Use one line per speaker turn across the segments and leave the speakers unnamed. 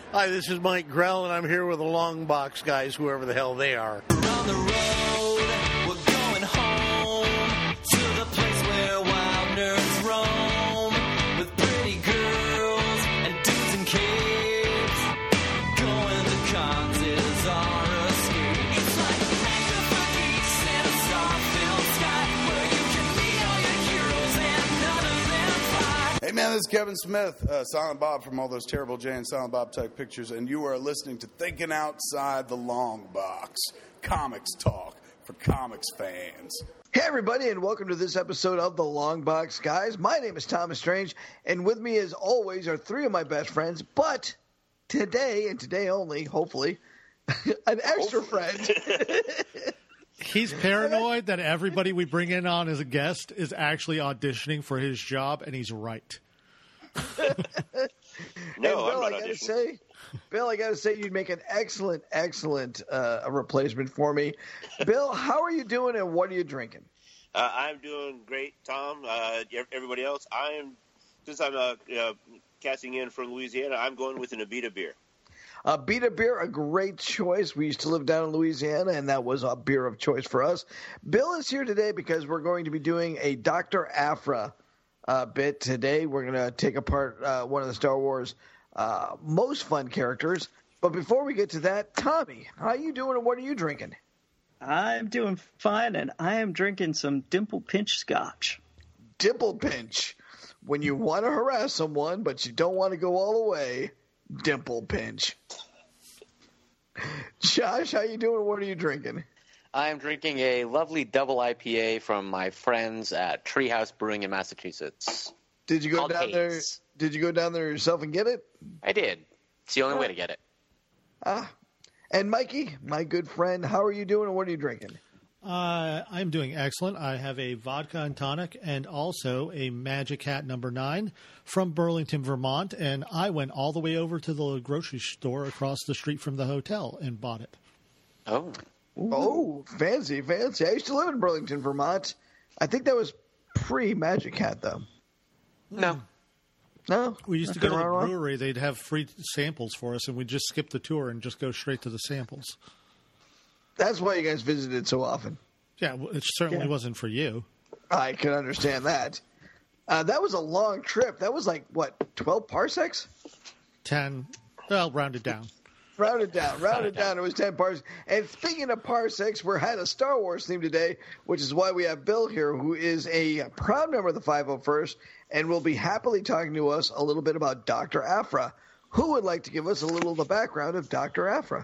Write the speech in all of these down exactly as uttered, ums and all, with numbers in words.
Hi, this is Mike Grell, and I'm here with the Long Box guys, whoever the hell they are.
Around the road, we're going home to the place where wild nerds roam with pretty girls and dudes and kids. Going to cons is our escape. It's like a mecca for geeks in a star-filled sky where you can meet all your heroes and none of them fly.
Hey man, this is Kevin Smith, uh, Silent Bob from all those terrible Jay and Silent Bob type pictures, and you are listening to Thinking Outside the Long Box, comics talk for comics fans.
Hey everybody, and welcome to this episode of The Long Box Guys. My name is Thomas Strange, and with me as always are three of my best friends, but today, and today only, hopefully, an extra friend.
He's paranoid that everybody we bring in on as a guest is actually auditioning for his job, and he's right.
No,
Bill,
I'm not
I gotta
auditioning.
say, Bill, I gotta say, you'd make an excellent, excellent uh, replacement for me. Bill, how are you doing, and what are you drinking?
Uh, I'm doing great, Tom. Uh, ev- everybody else, I'm since I'm uh, uh, casting in from Louisiana, I'm going with an Abita beer.
Uh, Beta beer, a great choice. We used to live down in Louisiana, and that was a beer of choice for us. Bill is here today because we're going to be doing a Doctor Aphra uh, bit today. We're going to take apart uh, one of the Star Wars uh, most fun characters. But before we get to that, Tommy, how you doing, and what are you drinking?
I'm doing fine, and I am drinking some Dimple Pinch Scotch.
Dimple Pinch. When you want to harass someone, but you don't want to go all the way, Dimple Pinch. Josh, how you doing? What are you drinking?
I'm drinking a lovely double I P A from my friends at Treehouse Brewing in Massachusetts.
Did you go
Called
down there?
Haze.
Did you go down there yourself and get it?
I did. It's the only way to get it.
Ah. And Mikey, my good friend, how are you doing, and what are you drinking?
Uh, I'm doing excellent. I have a vodka and tonic and also a Magic Hat number nine from Burlington, Vermont, and I went all the way over to the grocery store across the street from the hotel and bought it.
Oh.
Oh, fancy, fancy. I used to live in Burlington, Vermont. I think that was pre-Magic Hat, though.
No.
No?
We used to
Okay,
go to the
wrong, wrong.
brewery. They'd have free samples for us, and we'd just skip the tour and just go straight to the samples.
That's why you guys visited so often.
Yeah, well, it certainly
Yeah.
wasn't for you.
I can understand that. Uh, that was a long trip. That was like, what, twelve parsecs?
Ten, well, rounded down.
Rounded down, rounded down. It was ten parsecs. And speaking of parsecs, we're had a Star Wars theme today, which is why we have Bill here, who is a proud member of the five oh first, and will be happily talking to us a little bit about Doctor Aphra. Who would like to give us a little of the background of Doctor Aphra?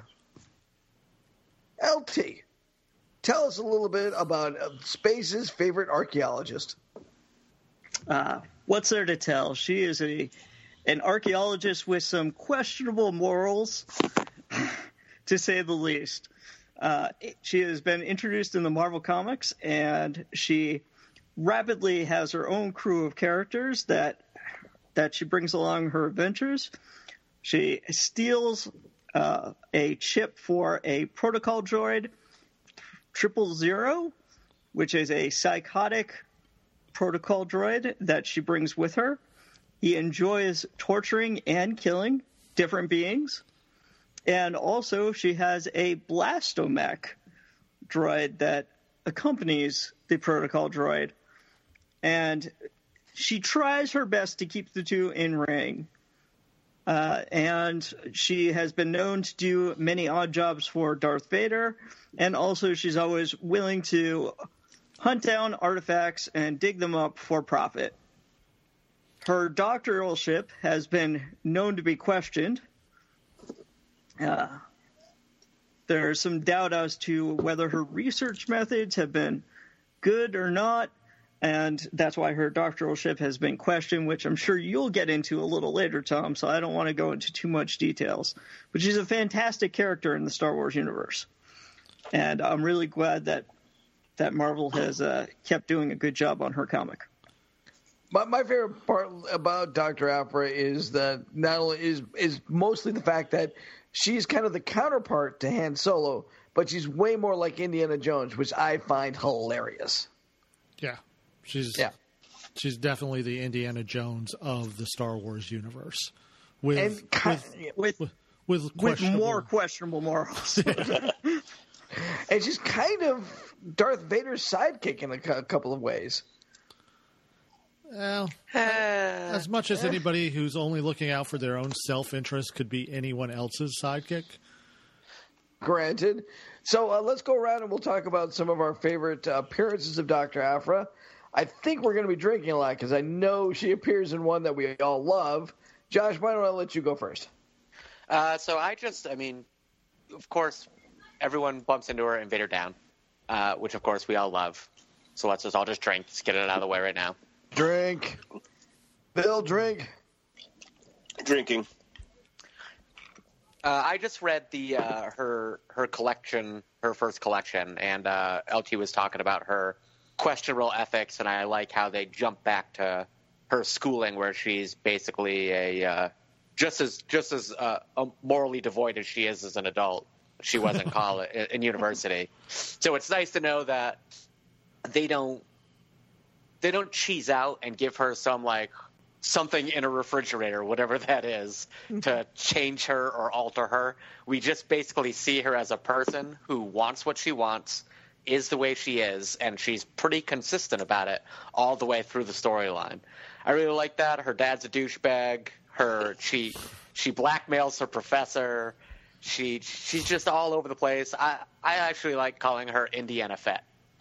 L T, tell us a little bit about uh, Space's favorite archaeologist.
Uh, what's there to tell? She is a an archaeologist with some questionable morals, to say the least. Uh, she has been introduced in the Marvel Comics, and she rapidly has her own crew of characters that that she brings along her adventures. She steals uh, a chip for a protocol droid, Triple Zero, which is a psychotic protocol droid that she brings with her. He enjoys torturing and killing different beings. And also she has a blastomech droid that accompanies the protocol droid. And she tries her best to keep the two in ring. Uh, and she has been known to do many odd jobs for Darth Vader. And also she's always willing to hunt down artifacts and dig them up for profit. Her doctoralship has been known to be questioned. Uh, there's some doubt as to whether her research methods have been good or not, and that's why her doctoralship has been questioned, which I'm sure you'll get into a little later, Tom, so I don't want to go into too much details. But she's a fantastic character in the Star Wars universe, and I'm really glad that that Marvel has uh, kept doing a good job on her comic.
My, my favorite part about Doctor Aphra is that not only is is mostly the fact that she's kind of the counterpart to Han Solo, but she's way more like Indiana Jones, which I find hilarious.
Yeah, she's
Yeah.
she's definitely the Indiana Jones of the Star Wars universe. With
And ki-
with, with with
with
questionable.
more questionable morals.
And she's kind of Darth Vader's sidekick in a cou- couple of ways.
Well, as much as anybody who's only looking out for their own self-interest could be anyone else's sidekick.
Granted. So uh, let's go around and we'll talk about some of our favorite uh, appearances of Doctor Aphra. I think we're going to be drinking a lot because I know she appears in one that we all love. Josh, why don't I let you go first?
Uh, so I just, I mean, of course, everyone bumps into her Invader Down, uh, which of course we all love. So let's just all just drink. Let's get it out of the way right now.
Drink. Bill, drink.
Drinking.
Uh, I just read the uh, her her collection, her first collection, and uh, L T was talking about her questionable ethics, and I like how they jump back to her schooling, where she's basically a uh, just as just as uh, morally devoid as she is as an adult. She was in college, in university, so it's nice to know that they don't they don't cheese out and give her some like something in a refrigerator, whatever that is, to change her or alter her. We just basically see her as a person who wants what she wants, is the way she is, and she's pretty consistent about it all the way through the storyline. I really like that. Her dad's a douchebag. Her she she blackmails her professor. She she's just all over the place. I I actually like calling her Indiana Fett.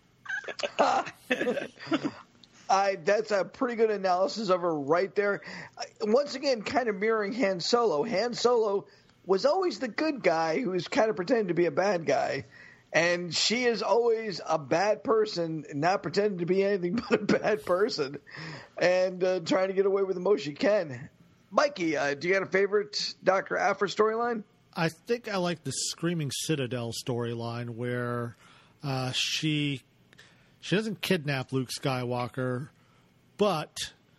I that's a pretty good analysis of her right there. Once again, kind of mirroring Han Solo. Han Solo was always the good guy who was kind of pretending to be a bad guy. And she is always a bad person, not pretending to be anything but a bad person, and uh, trying to get away with the most she can. Mikey, uh, do you got a favorite Doctor Aphra storyline?
I think I like the Screaming Citadel storyline where uh, she she doesn't kidnap Luke Skywalker, but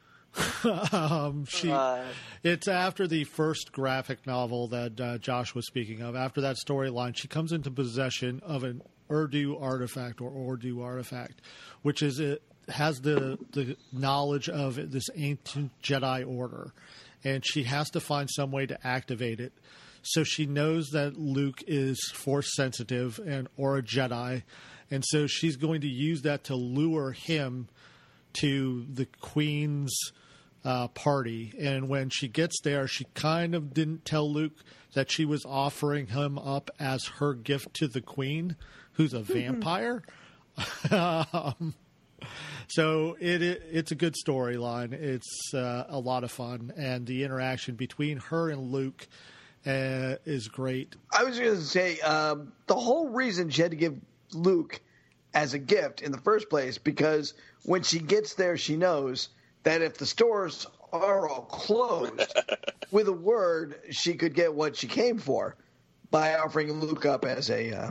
um, she
Uh.
it's after the first graphic novel that uh, Josh was speaking of. After that storyline, she comes into possession of an Urdu artifact or Ordu artifact, which is it has the the knowledge of this ancient Jedi order, and she has to find some way to activate it. So she knows that Luke is Force sensitive and or a Jedi, and so she's going to use that to lure him to the Queen's uh, party. And when she gets there, she kind of didn't tell Luke that she was offering him up as her gift to the Queen, who's a vampire. um, so it, it it's a good storyline. It's uh, a lot of fun, and the interaction between her and Luke Uh, is great.
I was going to say um, the whole reason she had to give Luke as a gift in the first place, because when she gets there, she knows that if the stores are all closed, with a word, she could get what she came for by offering Luke up as a. Uh...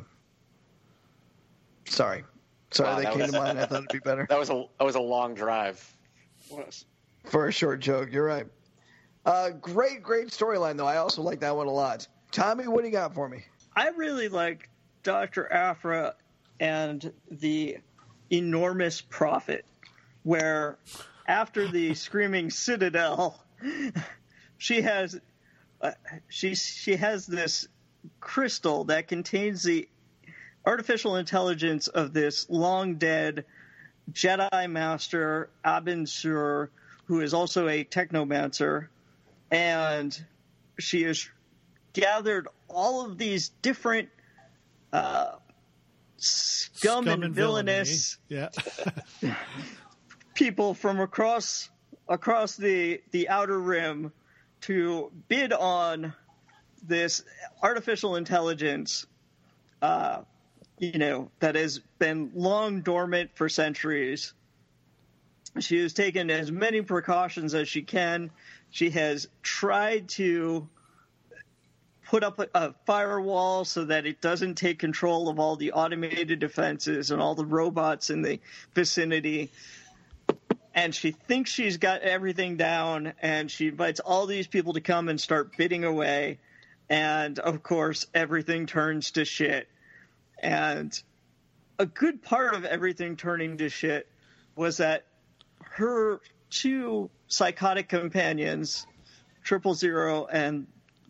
Sorry, sorry,
Wow,
that,
that
came
was-
to mind. I thought it'd be better
That was a that was a long drive.
for a short joke. You're right. Uh, great, great storyline though. I also like that one a lot. Tommy, what do you got for me?
I really like Doctor Aphra and the enormous profit, where after the Screaming Citadel, she has uh, she she has this crystal that contains the artificial intelligence of this long dead Jedi Master Abin Sur, who is also a technomancer, and she has gathered all of these different uh, scum,
Scum
and villainous
villainy. Yeah.
people from across across the the outer rim to bid on this artificial intelligence, uh, you know, that has been long dormant for centuries. She has taken as many precautions as she can. She has tried to put up a, a firewall so that it doesn't take control of all the automated defenses and all the robots in the vicinity. And she thinks she's got everything down, and she invites all these people to come and start bidding away. And, of course, everything turns to shit. And a good part of everything turning to shit was that her two psychotic companions, Triple Zero and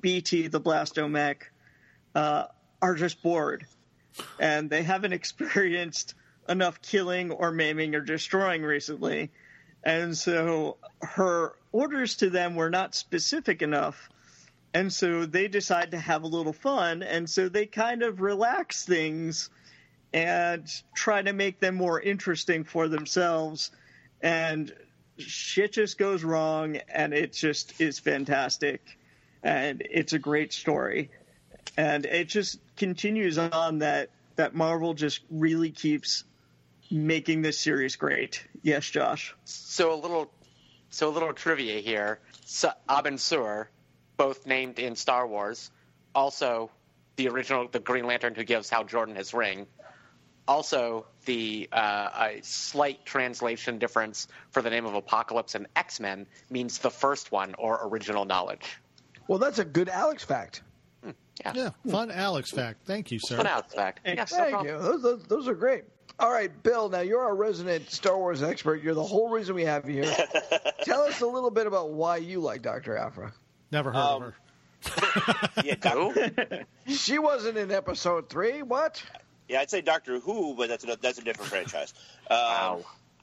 B T, the Blastomech, uh, are just bored. And they haven't experienced enough killing or maiming or destroying recently. And so her orders to them were not specific enough. And so they decide to have a little fun. And so they kind of relax things and try to make them more interesting for themselves. And shit just goes wrong, and it just is fantastic. And it's a great story. And it just continues on that, that Marvel just really keeps making this series great. Yes, Josh?
So a little, so a little trivia here. So, Abin Sur, both named in Star Wars, also the original, the Green Lantern who gives Hal Jordan his ring. Also, the uh, a slight translation difference for the name of Apocalypse in X-Men means the first one, or original knowledge.
Well, that's a good Alex fact.
Hmm, yeah.
Yeah, fun Alex fact. Thank you, sir.
Fun Alex fact. Yes, no
Thank
problem.
you. Those, those, those are great. All right, Bill, now you're our resident Star Wars expert. You're the whole reason we have you here. Tell us a little bit about why you like Doctor Aphra.
Never heard
Um,
of her.
Yeah, Doc-
She wasn't in episode three. What?
yeah, I'd say Doctor Who, but that's a, that's a different franchise. Um,
Wow.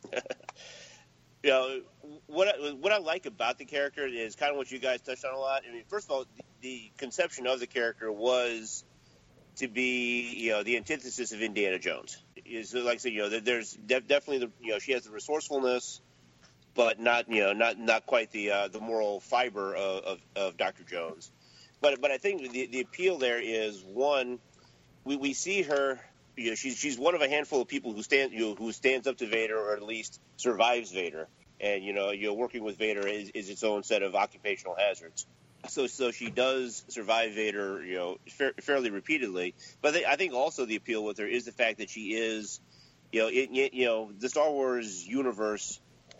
You know, what I, what I like about the character is kind of what you guys touched on a lot. I mean, first of all, the, the conception of the character was to be, you know, the antithesis of Indiana Jones. Is like I said, you know, there- there's def- definitely the, you know, she has the resourcefulness, but not, you know, not not quite the uh, the moral fiber of, of, of Doctor Jones. But but I think the the appeal there is, one, we we see her. You know, she's she's one of a handful of people who stand you know, who stands up to Vader, or at least survives Vader. And you know, you know, working with Vader is, is its own set of occupational hazards. So so she does survive Vader, you know, fa- fairly repeatedly. But they, I think also the appeal with her is the fact that she is, you know, it, it, you know, the Star Wars universe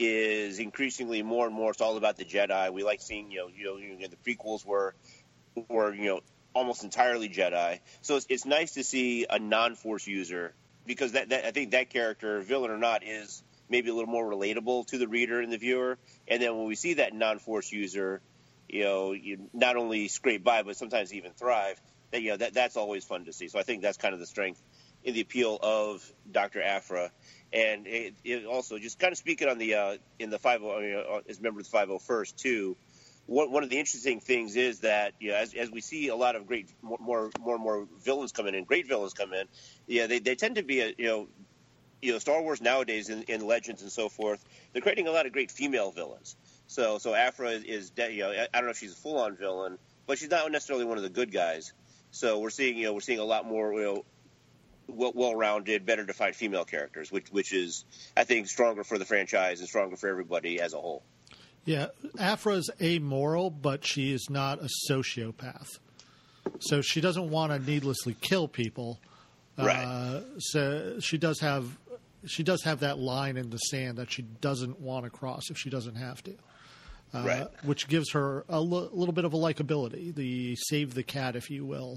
is increasingly more and more. It's all about the Jedi. We like seeing, you know, you know, you know the prequels were were you know. almost entirely Jedi. So it's, it's nice to see a non-Force user, because that, that I think that character, villain or not, is maybe a little more relatable to the reader and the viewer. And then when we see that non-Force user, you know, you not only scrape by, but sometimes even thrive, that, you know, that that's always fun to see. So I think that's kind of the strength in the appeal of Doctor Aphra. And it, it also, just kind of speaking on the, uh, in the five oh, you know, as a member of the five oh first too, One, one of the interesting things is that, you know, as, as we see a lot of great, more, more, more and more villains come in, and great villains come in, yeah, they, they tend to be, a, you know, you know, Star Wars nowadays in, in Legends and so forth, they're creating a lot of great female villains. So, so Aphra is, is de- you know, I don't know if she's a full-on villain, but she's not necessarily one of the good guys. So we're seeing, you know, we're seeing a lot more, you know, well, well-rounded, better defined female characters, which, which is, I think, stronger for the franchise and stronger for everybody as a whole.
Yeah, Aphra's amoral, but she is not a sociopath. So she doesn't want to needlessly kill people.
Right.
Uh, so she does have she does have that line in the sand that she doesn't want to cross if she doesn't have to. Uh,
Right.
Which gives her a l- little bit of a likability, the save the cat, if you will.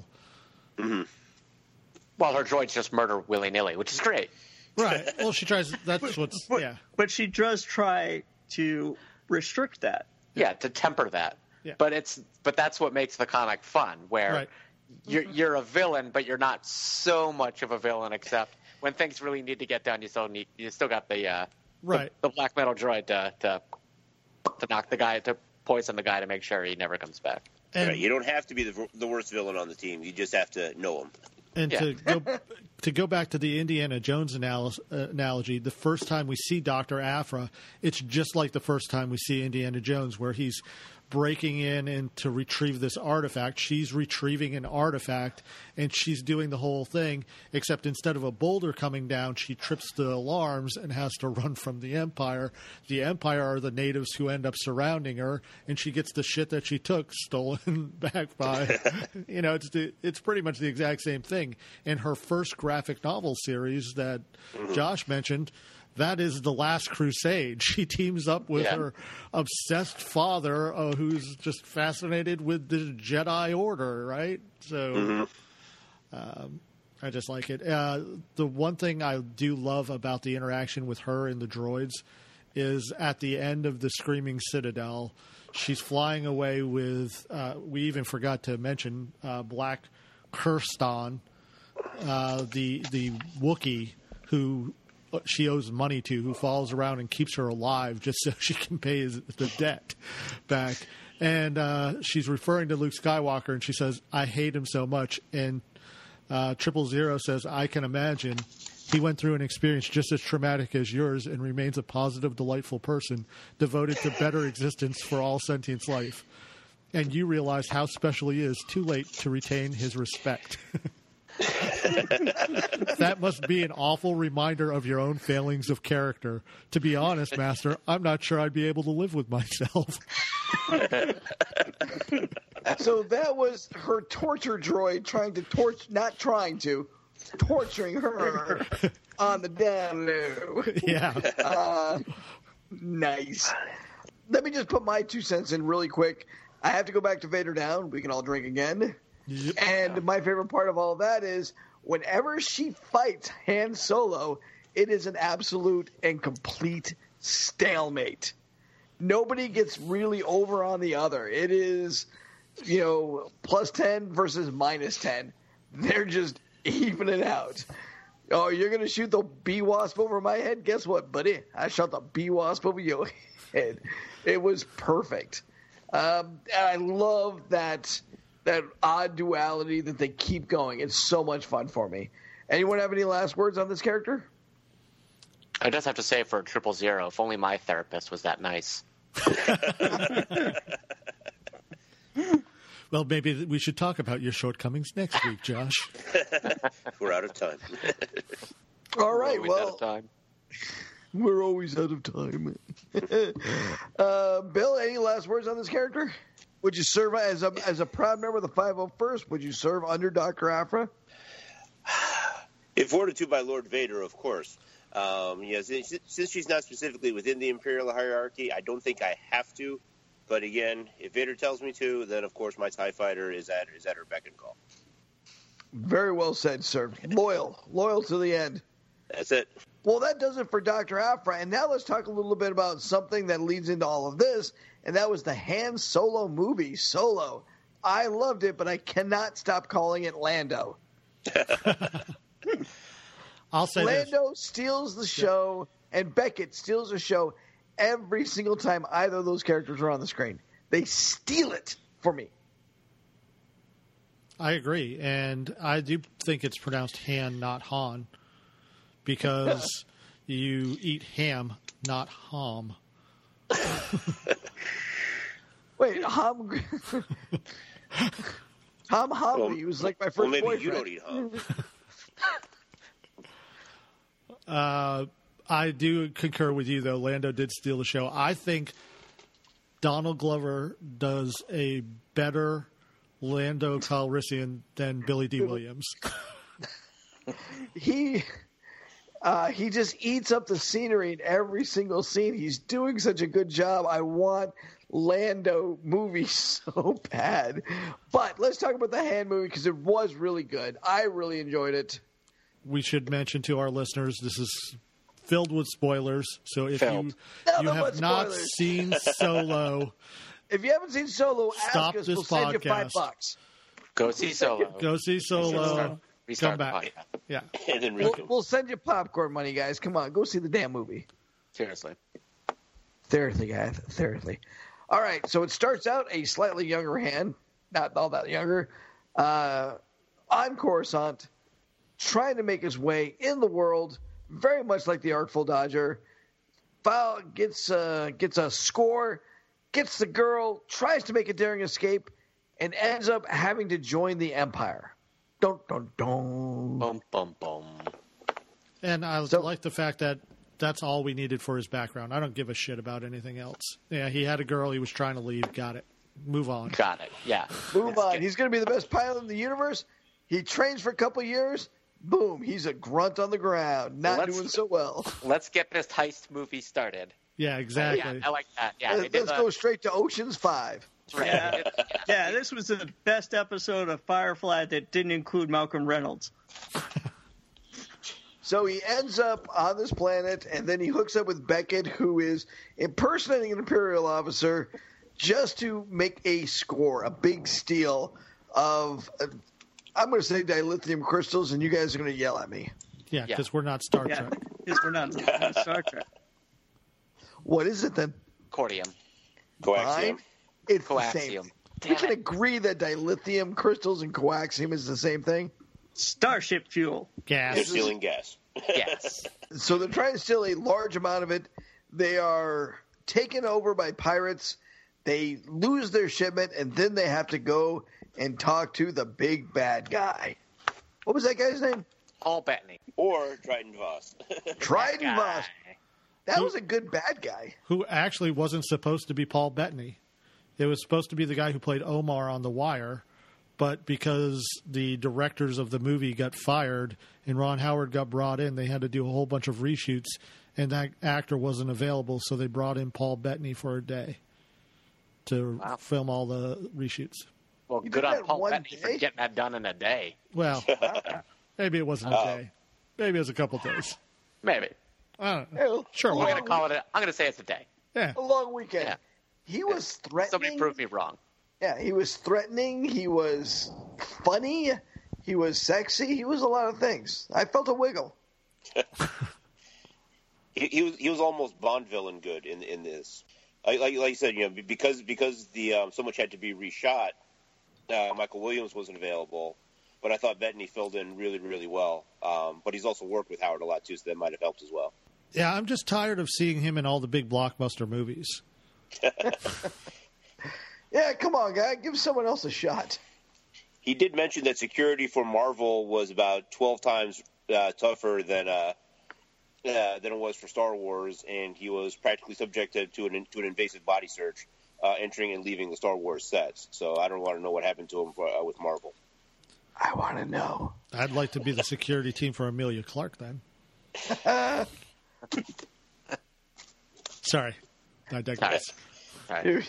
Well, her droids just murder willy-nilly, which is great.
Right. Well, she tries. That's what's
But,
yeah.
but she does try to restrict that.
Yeah, to temper that.
Yeah.
But it's but that's what makes the comic fun, where
Right.
you're you're a villain, but you're not so much of a villain. Except when things really need to get done, you still need you still got the uh,
Right.
the, the black metal droid to, to to knock the guy to poison the guy to make sure he never comes back.
And,
Right. You don't have to be the, the worst villain on the team. You just have to know him.
And
Yeah.
to go to go back to the Indiana Jones analy- uh, analogy, the first time we see Doctor Aphra, it's just like the first time we see Indiana Jones, where he's breaking in and to retrieve this artifact. She's retrieving an artifact, and she's doing the whole thing, except instead of a boulder coming down, she trips the alarms and has to run from the Empire. The Empire are the natives who end up surrounding her, and she gets the shit that she took stolen back by, you know, it's the, it's pretty much the exact same thing. In her first graphic novel series that Josh mentioned, that is The Last Crusade. She teams up with
Yeah.
her obsessed father, uh, who's just fascinated with the Jedi Order, right? So um, I just like it. Uh, the one thing I do love about the interaction with her and the droids is at the end of the Screaming Citadel. She's flying away with, uh, we even forgot to mention, uh, Black Kirsten, uh, the the Wookiee who she owes money to, who follows around and keeps her alive just so she can pay his, the debt back. And uh, she's referring to Luke Skywalker, and she says, I hate him so much. And uh, Triple Zero says, I can imagine. He went through an experience just as traumatic as yours and remains a positive, delightful person devoted to better existence for all sentient life. And you realize how special he is, too late to retain his respect. That must be an awful reminder of your own failings of character. To be honest, Master, I'm not sure I'd be able to live with myself.
So that was her torture droid trying to torture, not trying to, torturing her on the down low.
Yeah.
Uh, nice. Let me just put my two cents in really quick. I have to go back to Vader Down. We can all drink again.
Yep.
And my favorite part of all that is whenever she fights Han Solo, it is an absolute and complete stalemate. Nobody gets really over on the other. It is, you know, plus ten versus minus ten. They're just even it out. Oh, you're going to shoot the bee-wasp over my head? Guess what, buddy? I shot the bee-wasp over your head. It was perfect. Um, and I love that that odd duality that they keep going. It's so much fun for me. Anyone have any last words on this character?
I just have to say for Triple Zero, if only my therapist was that nice.
Well, maybe we should talk about your shortcomings next week, Josh.
We're out of time.
All right,
Always
well,
out of time.
we're always out of time. uh, Bill, any last words on this character? Would you serve as a as a proud member of the five oh first? Would you serve under Doctor Aphra?
If ordered to by Lord Vader, of course. Um, yes, since, since she's not specifically within the Imperial hierarchy, I don't think I have to. But again, if Vader tells me to, then of course my TIE fighter is at is at her beck and call.
Very well said, sir. Loyal, loyal to the end.
That's it.
Well, that does it for Doctor Aphra. And now let's talk a little bit about something that leads into all of this, and that was the Han Solo movie, Solo. I loved it, but I cannot stop calling it Lando.
I'll say
Lando steals the show, and Beckett steals the show every single time either of those characters are on the screen. They steal it for me.
I agree, and I do think it's pronounced Han, not Han, because you eat ham, not ham.
Wait, Ham... Ham Hamby
Well,
was like my first
well, maybe
boyfriend.
you don't eat ham.
Uh, I do concur with you, though. Lando did steal the show. I think Donald Glover does a better Lando Calrissian than Billy D. Williams.
he uh, he just eats up the scenery in every single scene. He's doing such a good job. I want Lando movie so bad. But let's talk about the Han movie because it was really good. I really enjoyed it.
We should mention to our listeners this is filled with spoilers. So if
Filled.
you
Nothing
you
but
have not
spoilers.
seen Solo,
If you haven't seen Solo,
Stop
ask us.
this
We'll send you five
podcast.
bucks.
Go see Solo.
go see Solo.
Restart
Come
the
back.
podcast.
Yeah.
And then
We'll,
Rico.
we'll send you popcorn money, guys. Come on, go see the damn movie.
Seriously.
Seriously, guys. Seriously. All right, so it starts out a slightly younger Han, not all that younger, uh, on Coruscant, trying to make his way in the world, very much like the Artful Dodger. Foul gets uh, gets a score, gets the girl, tries to make a daring escape, and ends up having to join the Empire. Dun dun dun.
Boom, boom, boom.
And I
So-
like the fact that that's all we needed for his background. I don't give a shit about anything else. Yeah, he had a girl. He was trying to leave. Got it. Move on.
Got it. Yeah.
Move
Let's
on.
get-
He's going to be the best pilot in the universe. He trains for a couple years. Boom. He's a grunt on the ground, not
Let's-
doing so well.
Let's get this heist movie started.
Yeah, exactly.
Yeah, I like that. Yeah, they did
Let's
the-
go straight to Ocean's Five.
right.
Yeah. Yeah, this was the best episode of Firefly that didn't include Malcolm Reynolds.
So he ends up on this planet, and then he hooks up with Beckett, who is impersonating an Imperial officer just to make a score, a big steal of, uh, I'm going to say dilithium crystals, and you guys are going to yell at me.
Yeah,
Yeah.
because we're not Star
Yeah,
Trek.
because we're not, not Star Trek.
What is it then?
Cordium.
Coaxium.
Fine. It's the same.
Coaxium.
We
Damn
can
it.
agree that dilithium crystals and coaxium is the same thing.
Starship fuel.
They're
Gas.
stealing gas.
Yes.
So they're trying to steal a large amount of it. They are taken over by pirates. They lose their shipment, and then they have to go and talk to the big bad guy. What was that guy's name?
Paul Bettany.
Or Triton Voss.
Trident
Guy.
Voss. That was a good bad guy.
Who actually wasn't supposed to be Paul Bettany. It was supposed to be the guy who played Omar on The Wire, but because the directors of the movie got fired and Ron Howard got brought in, they had to do a whole bunch of reshoots, and that actor wasn't available, so they brought in Paul Bettany for a day to
Wow.
film all the reshoots.
Well,
You
good
did
on
that
Paul
one
Bettany for
day?
getting that done in a day.
Well, maybe it wasn't a
Oh.
day. Maybe it was a couple days.
Maybe.
I don't know.
Hell,
Sure,
a
I'm
why
going
long,
to call it a, I'm going to say it's a day.
Yeah.
a long weekend.
Yeah.
He was threatening.
Somebody prove me wrong.
Yeah, he was threatening. He was funny. He was sexy. He was a lot of things. I felt a wiggle.
he, he was he was almost Bond villain good in in this. Like like, like you said, you know, because because the um, so much had to be reshot. Uh, Michael Williams wasn't available, but I thought Bettany filled in really really well. Um, but he's also worked with Howard a lot too, so that might have helped as well.
Yeah, I'm just tired of seeing him in all the big blockbuster movies.
Yeah, come on, guy. Give someone else a shot.
He did mention that security for Marvel was about twelve times uh, tougher than uh, uh, than it was for Star Wars, and he was practically subjected to an to an invasive body search uh, entering and leaving the Star Wars sets. So I don't want to know what happened to him for, uh, with Marvel.
I want to know.
I'd like to be the security team for Amelia Clark then. Sorry, I digress.
All right.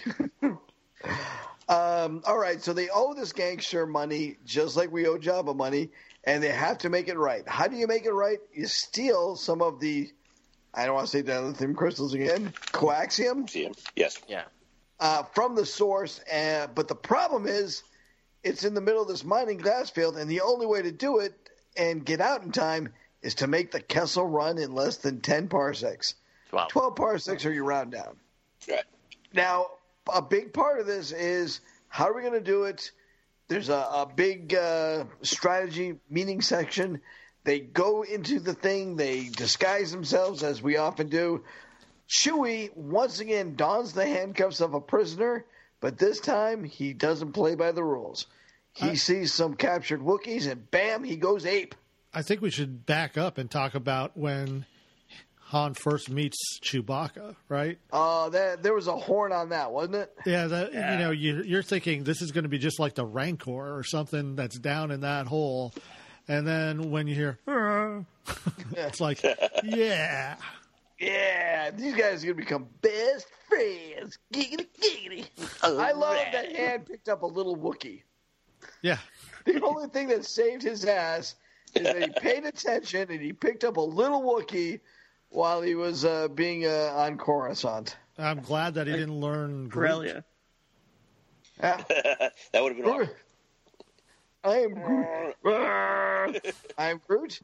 um, all right, so they owe this gangster money just like we owe Jabba money, and they have to make it right. How do you make it right? You steal some of the, I don't want to say dilithium crystals again, coaxium,
See him? Yes.
Yeah.
uh, from the source. Uh, but the problem is, it's in the middle of this mining glass field, and the only way to do it and get out in time is to make the Kessel run in less than ten parsecs.
Twelve.
twelve parsecs or you round down.
Right.
Now, a big part of this is how are we going to do it? There's a, a big uh, strategy meeting section. They go into the thing. They disguise themselves, as we often do. Chewie, once again, dons the handcuffs of a prisoner, but this time he doesn't play by the rules. He
Uh,
sees some captured Wookiees, and bam, he goes ape.
I think we should back up and talk about when Han first meets Chewbacca, right?
Uh, that, there was a horn on that, wasn't it?
Yeah, that, you know, you, you're thinking this is going to be just like the Rancor or something that's down in that hole, and then when you hear, "Ah," it's like, yeah,
Yeah, these guys are going to become best friends. Giggity, giggity. I love that Han picked up a little Wookiee.
yeah.
The only thing that saved his ass is that he paid attention and he picked up a little Wookiee while he was uh, being uh, on Coruscant.
I'm glad that he didn't learn Groot.
Corellia.
Yeah.
That would have been awkward.
I am Groot. I am Groot.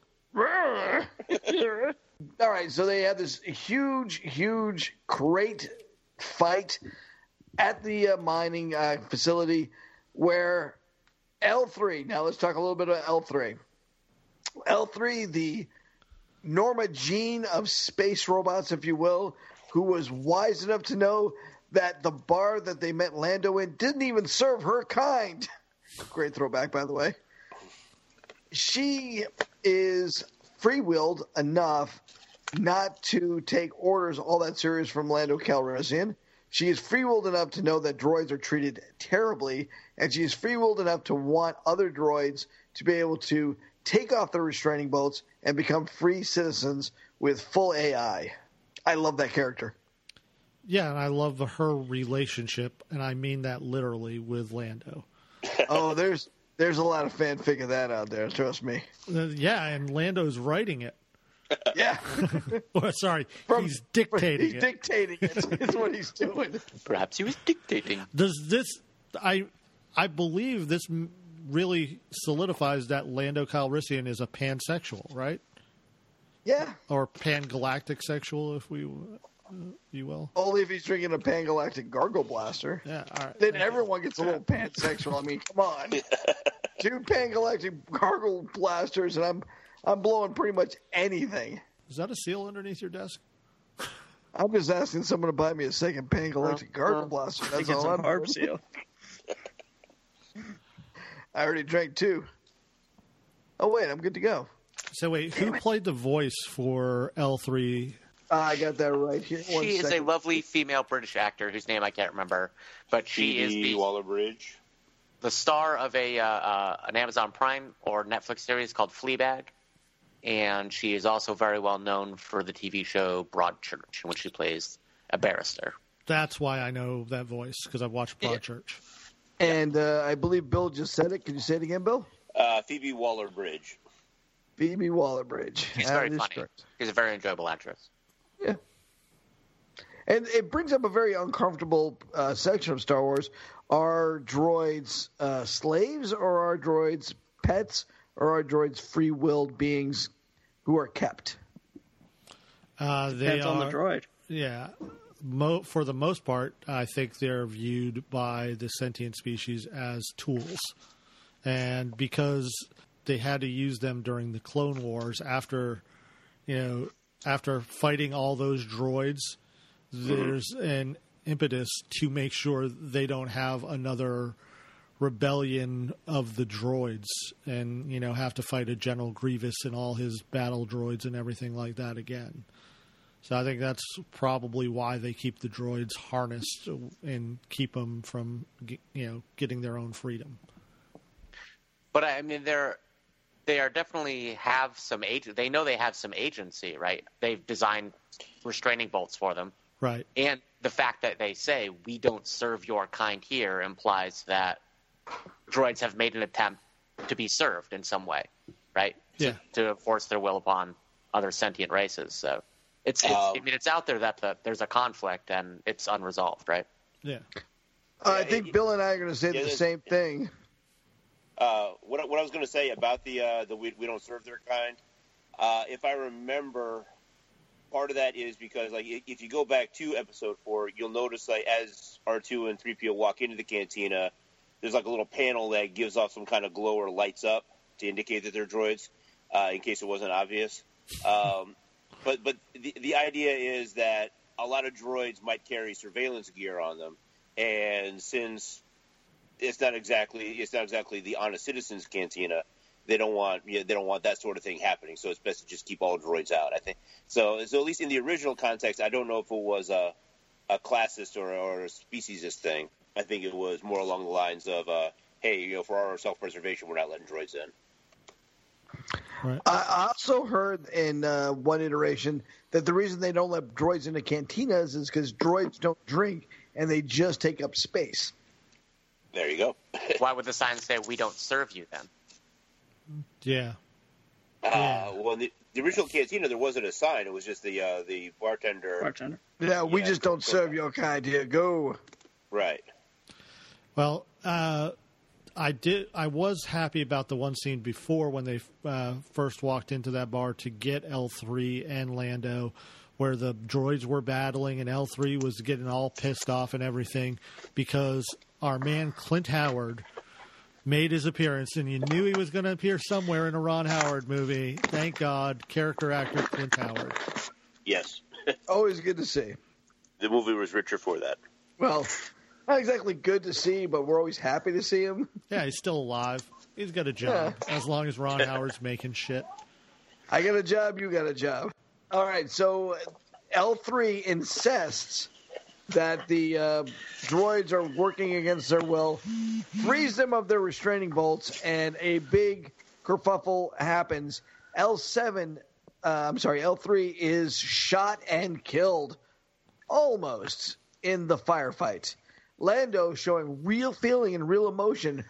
All right, so they had this huge, huge, great fight at the uh, mining uh, facility where L three, now let's talk a little bit about L three. L three, the Norma Jean of space robots, if you will, who was wise enough to know that the bar that they met Lando in didn't even serve her kind. Great throwback, by the way. She is free-willed enough not to take orders all that serious from Lando Calrissian. She is free-willed enough to know that droids are treated terribly, and she is free-willed enough to want other droids to be able to take off their restraining bolts and become free citizens with full A I. I love that character.
Yeah, and I love her relationship, and I mean that literally, with Lando.
Oh, there's there's a lot of fanfic of that out there, trust me.
Uh, yeah, and Lando's writing it.
Yeah.
Or, sorry,
From-
he's dictating
He's
it.
dictating it. It's what he's doing.
Perhaps he was dictating.
Does this? I I believe this m- really solidifies that Lando Calrissian is a pansexual, right?
Yeah.
Or pan-galactic sexual, if we, uh, you will.
Only if he's drinking a Pangalactic Gargle Blaster.
Yeah. All right.
Then everyone gets a little pansexual. I mean, come on. Two Pangalactic Gargle Blasters, and I'm I'm blowing pretty much anything.
Is that a seal underneath your desk?
I'm just asking someone to buy me a second Pangalactic Gargle Blaster. That's
Get
all
some
I'm
harp
doing.
seal.
I already drank two. Oh, wait, I'm good to go.
So wait, who played the voice for L three?
Uh, I got that right here. One
She is a
second.
lovely female British actor whose name I can't remember, but she is
Phoebe
the
Waller-Bridge.
the star of a uh, uh, an Amazon Prime or Netflix series called Fleabag, and she is also very well known for the T V show Broadchurch, in which she plays a barrister.
That's why I know that voice, because I've watched Broadchurch.
And uh, I believe Bill just said it. Can you say it again, Bill?
Uh, Phoebe Waller-Bridge.
Phoebe Waller-Bridge.
She's
That
very
is
funny.
correct.
She's a very enjoyable actress.
Yeah. And it brings up a very uncomfortable uh, section of Star Wars. Are droids uh, slaves, or are droids pets, or are droids free-willed beings who are kept?
Uh, they
Depends
are,
on the droid.
Yeah. Mo- for the most part, I think they're viewed by the sentient species as tools. And because they had to use them during the Clone Wars after, you know, after fighting all those droids, there's an impetus to make sure they don't have another rebellion of the droids and, you know, have to fight a General Grievous and all his battle droids and everything like that again. So I think that's probably why they keep the droids harnessed and keep them from, you know, getting their own freedom.
But I mean, they're they are definitely have some ag- They know they have some agency, right? They've designed restraining bolts for them,
Right.
and the fact that they say we don't serve your kind here implies that droids have made an attempt to be served in some way, right?
Yeah.
To, to force their will upon other sentient races. So it's, it's
Um,
I mean, it's out there that the, there's a conflict and it's unresolved, right?
Yeah.
Uh, I
Yeah,
think
it-
Bill and I are going to say
yeah,
the
it-
same thing.
Uh, what, I- what I was going to say about the uh, the we, we don't serve their kind, uh, if I remember, part of that is because like i- if you go back to episode four, you'll notice like as R two and three P O walk into the cantina, there's like a little panel that gives off some kind of glow or lights up to indicate that they're droids, uh, in case it wasn't obvious. Um, but but the the idea is that a lot of droids might carry surveillance gear on them, and since it's not exactly it's not exactly the honest citizens cantina, they don't want you know, they don't want that sort of thing happening. So it's best to just keep all droids out, I think. So so at least in the original context, I don't know if it was a a classist or, or a speciesist thing. I think it was more along the lines of, uh, hey, you know, for our self-preservation, we're not letting droids in.
Right.
I also heard in uh, one iteration that the reason they don't let droids into cantinas is because droids don't drink and they just take up space.
There you go.
Why would the sign say we don't serve you then?
Yeah.
Uh, well, in the, the original cantina, there wasn't a sign. It was just the uh, the bartender.
Bartender.
Yeah, we
Yeah,
just don't
go-
serve your kind here. Go.
Right.
Well, uh, I did. I was happy about the one scene before when they uh, first walked into that bar to get L three and Lando, where the droids were battling and L three was getting all pissed off and everything because our man Clint Howard made his appearance, and you knew he was going to appear somewhere in a Ron Howard movie. Thank God, character actor Clint Howard.
Yes.
Always good to see.
The movie was richer for that.
Well, not exactly good to see, but we're always happy to see him.
Yeah, he's still alive. He's got a job as long as Ron Howard's making shit.
I got a job, you got a job. All right, so L three insists that the uh, droids are working against their will, frees them of their restraining bolts, and a big kerfuffle happens. L seven, uh, I'm sorry, L three is shot and killed almost in the firefight. Lando, showing real feeling and real emotion,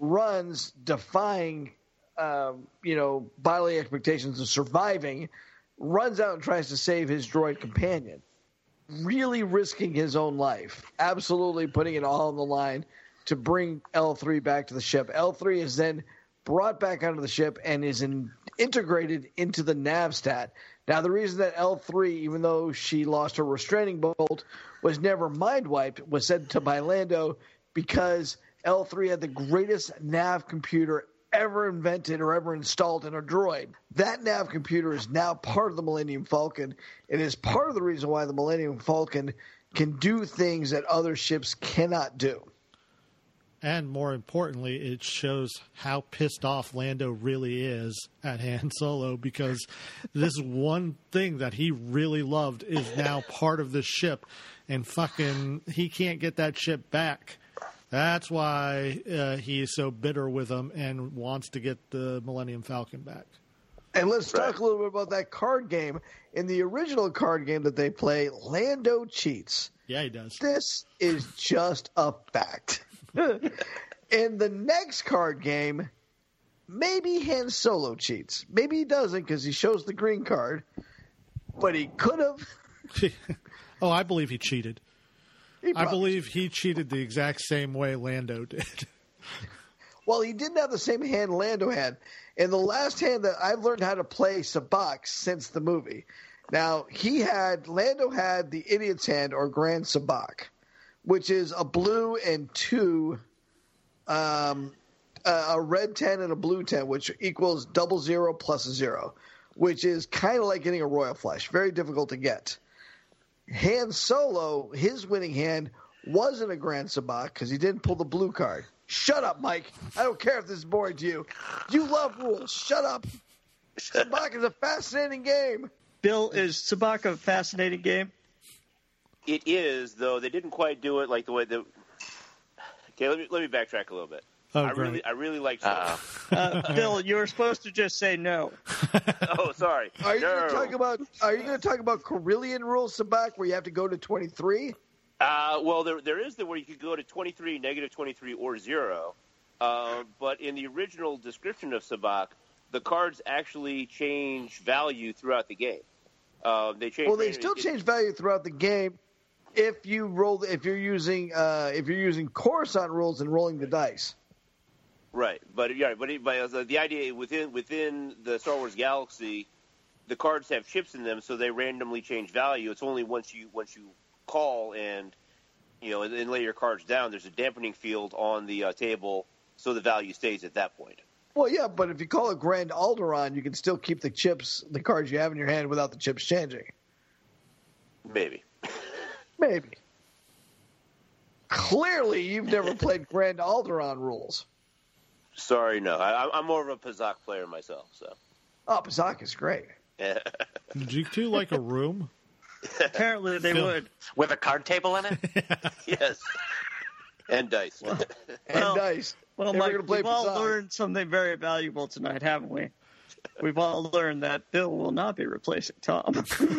runs, defying, um, you know, bodily expectations of surviving, runs out and tries to save his droid companion, really risking his own life, absolutely putting it all on the line to bring L three back to the ship. L three is then brought back onto the ship and is in, integrated into the Navstat. Now, the reason that L three, even though she lost her restraining bolt, was never mind-wiped was said to by Lando because L three had the greatest nav computer ever invented or ever installed in a droid. That nav computer is now part of the Millennium Falcon. It is part of the reason why the Millennium Falcon can do things that other ships cannot do.
And more importantly, it shows how pissed off Lando really is at Han Solo because this one thing that he really loved is now part of this ship, and fucking he can't get that ship back. That's why uh, he is so bitter with him and wants to get the Millennium Falcon back.
And let's talk a little bit about that card game. In the original card game that they play, Lando cheats.
Yeah, he does.
This is just a fact. In the next card game, maybe Han Solo cheats. Maybe he doesn't because he shows the green card, but he could have.
Oh, I believe he cheated.
He
I believe he cheated the exact same way Lando did.
Well, he didn't have the same hand Lando had. In the last hand that I've learned how to play Sabacc since the movie. Now, he had, Lando had the Idiot's Hand or Grand Sabacc, which is a blue and two, um, a red ten and a blue ten, which equals double zero plus a zero, which is kind of like getting a Royal Flush. Very difficult to get. Han Solo, his winning hand wasn't a Grand Sabacc because he didn't pull the blue card. Shut up, Mike. I don't care if this is boring to you. You love rules. Shut up. Sabacc is a fascinating game.
Bill, is Sabacc a fascinating game?
It is, though they didn't quite do it like the way that. Okay, let me let me backtrack a little bit.
Oh,
I
great.
really I really like.
Uh,
Uh, Bill, you were supposed to just say no.
Oh, sorry.
Are you
no.
going to talk about? Are you going to talk about Corellian rules, Sabacc, where you have to go to twenty-three?
Uh, well, there there is the where you could go to twenty-three, negative twenty-three, or zero. Uh, but in the original description of Sabacc, the cards actually change value throughout the game. Uh, they change.
Well, they still
it-
change value throughout the game if you roll. If you're using uh, if you're using Coruscant rules and rolling the dice.
Right, but yeah, but, it, but uh, the idea within within the Star Wars galaxy, the cards have chips in them, so they randomly change value. It's only once you once you call and you know and, and lay your cards down, there's a dampening field on the uh, table, so the value stays at that point.
Well, yeah, but if you call it Grand Alderaan, you can still keep the chips, the cards you have in your hand, without the chips changing.
Maybe.
Maybe. Clearly, you've never played Grand Alderaan rules.
Sorry, no. I, I'm more of a Pazak player myself, so.
Oh, Pazak is great.
Did you two like a room?
Apparently they
Bill.
would.
with a card table in it?
Yes. And dice.
And
Well-
dice.
Well,
Never
Mike,
gonna play
we've all
Pazak.
learned something very valuable tonight, haven't we? We've all learned that Bill will not be replacing Tom.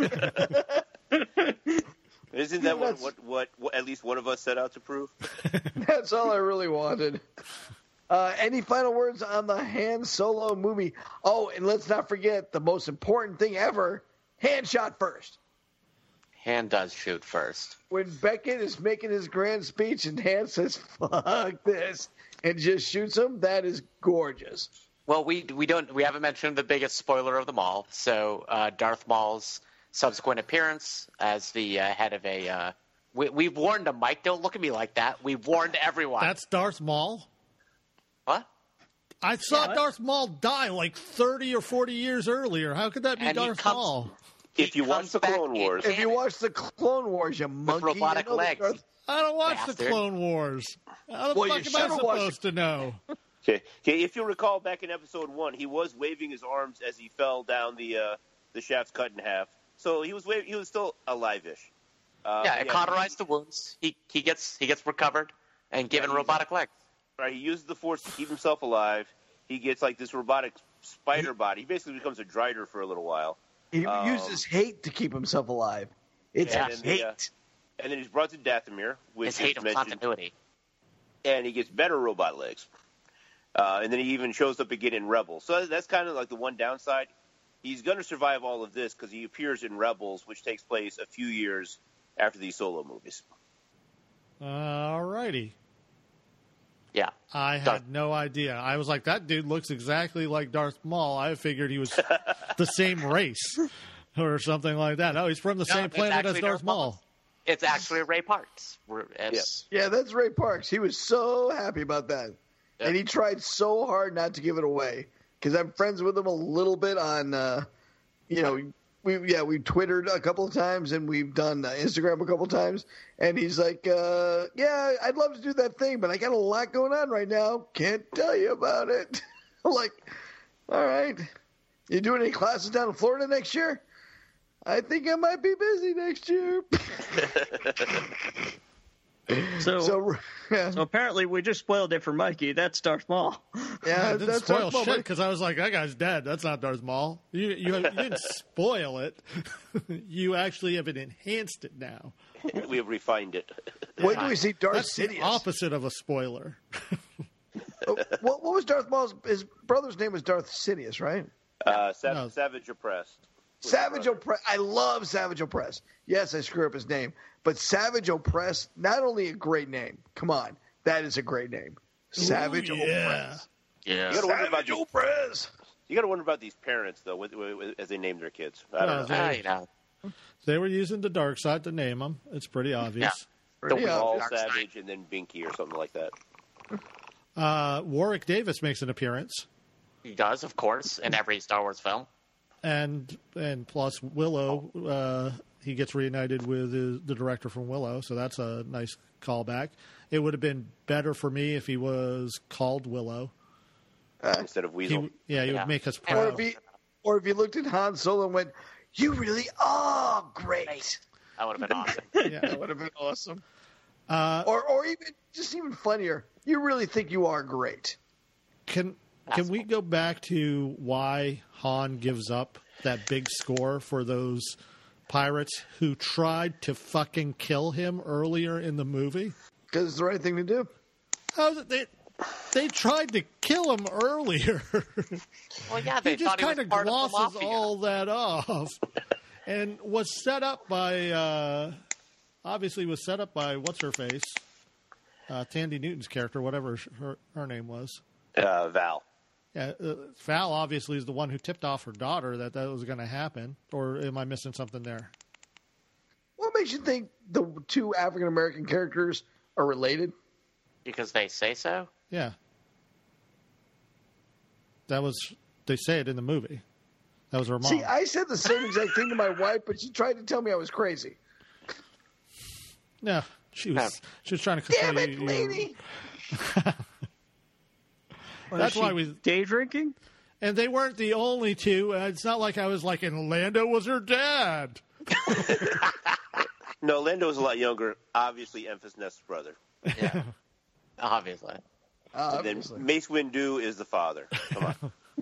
Isn't that what,
That's-
what, what, what at least one of us set out to prove?
That's all I really wanted. Uh, any final words on the Han Solo movie? Oh, and let's not forget the most important thing ever: hand shot first.
Han does shoot first.
When Beckett is making his grand speech and Han says, fuck this, and just shoots him, that is gorgeous.
Well, we we don't we haven't mentioned the biggest spoiler of them all. So uh, Darth Maul's subsequent appearance as the uh, head of a. Uh, we, we've warned him, Mike. Don't look at me like that. We've warned everyone.
That's Darth Maul.
what?
I saw
Yeah.
Darth Maul die like thirty or forty years earlier. How could that be
And he
Darth
comes-
Maul?
If you
He
watch
comes
the
back
Clone
in
Wars,
If you
canon.
watch the Clone Wars, you monkey,
robotic
you know that
legs.
Darth-
I don't watch the
Bastard.
Clone Wars. How the
Well, you
fuck am I
should've watched-
supposed to know?
Okay. okay, if you recall back in episode one, he was waving his arms as he fell down the uh, the shaft cut in half. So he was waving, he was still alive-ish. Uh,
yeah, it cauterized the wounds. He he gets he gets recovered and given
Yeah, he's-
robotic legs.
Right, he uses the Force to keep himself alive. He gets like this robotic spider body. He basically becomes a Drider for a little while.
He
Um,
uses hate to keep himself alive. It's
Yeah.
And,
hate.
the, uh, and then he's brought to Dathomir, which
His hate
is
of
mentioned,
continuity.
and he gets better robot legs. Uh, and then he even shows up again in Rebels. So that's kind of like the one downside. he's going to survive all of this because he appears in Rebels, which takes place a few years after these Solo movies.
All righty.
Yeah.
I had
Darth-
no idea. I was like, that dude looks exactly like Darth Maul. I figured he was the same race or something like that. Oh, he's from the
No,
same
it's
planet as
actually
Darth
Darth
Maul.
Maul. It's actually Ray Parks. We're- It's,
Yeah, that's Ray Parks. He was so happy about that.
Yeah.
And he tried so hard not to give it away. Because I'm friends with him a little bit on, uh, you know, we yeah, we Twittered a couple of times and we've done uh, Instagram a couple of times. And he's like, uh, yeah, I'd love to do that thing, but I got a lot going on right now. Can't tell you about it. I'm like, all right. You doing any classes down in Florida next year? I think I might be busy next year.
So, so,
so, yeah,
apparently we just spoiled it for Mikey. That's Darth Maul.
yeah
I didn't
that's
spoil
Darth Maul,
shit
but-
because I was like, that guy's dead. That's not Darth Maul. You, you, you didn't spoil it. You actually have enhanced it now.
We have refined it.
When do we see Darth
That's the
Sidious?
opposite of a spoiler.
what, what was Darth Maul's? His brother's name was Darth Sidious, right?
Uh, Sav-
No.
Savage Oppressed.
Savage Opress. I love Savage Opress. Yes, I screw up his name, but Savage Opress, not only a great name. Come on, that is a great name. Savage
Ooh, yeah.
Opress.
yeah.
You gotta wonder about
Savage
these,
Opress.
you gotta wonder about these parents though, with, with, with, as they name their kids. I don't
Uh,
know.
they-
Ah, you know.
They were using the dark side to name him. It's pretty obvious.
The
Yeah.
All
Dark Side.
Savage and then Binky or something like that.
Uh, Warwick Davis makes an appearance.
He does, of course, in every Star Wars film.
And and plus Willow, uh, he gets reunited with his, the director from Willow, so that's a nice callback. It would have been better for me if he was called Willow.
Instead of
He,
Weasel.
yeah, he
Yeah.
would make us
Or
proud.
if he, or if you looked at Han Solo and went, "You really are great."
That would have been awesome.
Yeah.
That would have been awesome.
Uh,
Or, or even just even funnier. You really think you are great?
Can can we go back to why Han gives up that big score for those pirates who tried to fucking kill him earlier in the movie?
Because it's the right thing to do.
How's it they they tried to kill him earlier?
Well, yeah, they
he just
thought he was
kind of
part of the
glosses
mafia.
all that off, and was set up by uh, obviously was set up by what's her face, uh, Tandy Newton's character, whatever her her name was.
Uh, Val.
Yeah, uh, Val obviously is the one who tipped off her daughter that that was going to happen. Or am I missing something there?
What makes you think the two African American characters are related?
Because they say so?
Yeah, that was they say it in the movie. That was her mom.
See, I said the same exact thing to my wife, but she tried to tell me I was crazy.
no, she was she was trying to control
Damn it,
you. you-
lady!
That's
Was
why
she
we
day drinking.
And they weren't the only two. Uh, it's not like I was like, and Lando was her dad.
No, Lando was a lot younger. Obviously, Emphas Nest's brother.
Yeah. Obviously.
Uh,
And then
obviously.
Mace Windu is the father. Come